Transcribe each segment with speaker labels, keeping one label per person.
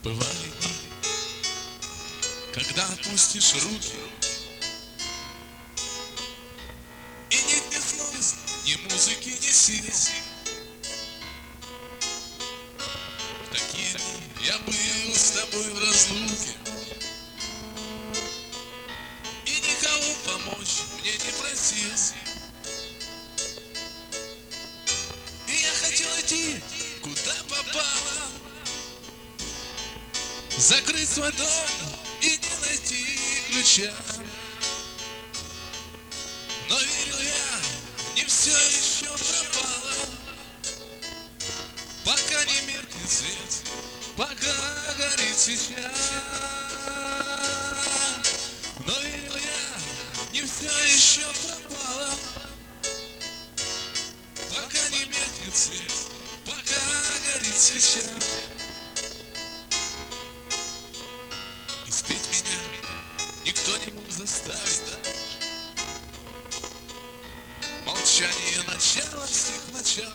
Speaker 1: Бывали дни, когда отпустишь руки, и нет ни слез, ни музыки, ни сил. В такие дни я был с тобой в разлуке, и никого помочь мне не просил. И я хотел идти, куда попало, закрыть свой дом и не найти ключа. Но верил я, не все еще пропало, пока не меркнет свет, пока горит свеча. Но верил я, не все еще пропало, пока не меркнет свет, пока горит свеча. И спеть меня никто не мог заставить. Молчание начало всех начал.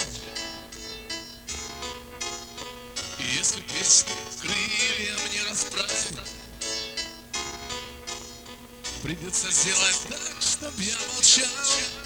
Speaker 1: И если песни крылья мне расправить, придется сделать так, чтоб я молчал.